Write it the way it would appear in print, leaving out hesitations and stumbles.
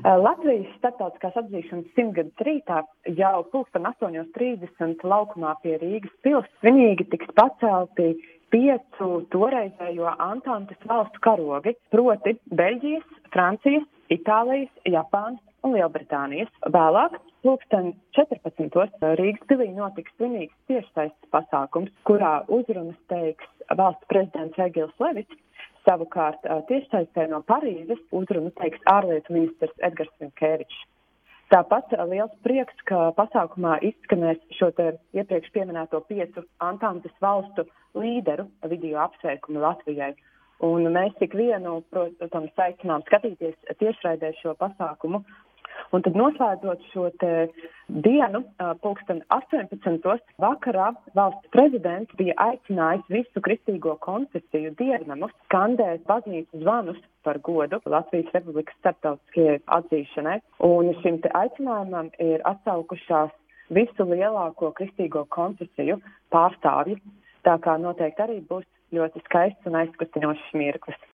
Latvijas starptautiskās atzīšanas 100-gades rītā jau 8:30 laukumā pie Rīgas pils svinīgi tiks pacelti 5 toreizējo Antantes valstu karogi, proti Beļģijas, Francijas, Itālijas, Japānas un Lielbritānijas. Vēlāk 14:00 Rīgas pilī notiks svinīgs tiešsaistes pasākums, kurā uzrunas teiks valsts prezidents Egils Levits. Savukārt tiešsaistē no Parīzes uzrunu teiks ārlietu ministrs Edgars Rinkēvičs. Tāpat liels prieks, ka pasākumā izskanēs šo te iepriekš pieminēto 5 Antantes valstu līderu video apsveikumu Latvijai. Un mēs tik vienu, protams, aicinām skatīties tiešraidē šo pasākumu. Un tad noslēdzot šo te dienu, 18:00 vakarā valsts prezidents bija aicinājis visu kristīgo konfesiju dievnamus skandēt baznīcas zvanus par godu Latvijas Republikas starptautiskajai atzīšanai. Un šim te aicinājumam ir atsaukušās visu lielāko kristīgo konfesiju pārstāvji. Tā kā noteikti arī būs ļoti skaists un aizkustinošs mirklis.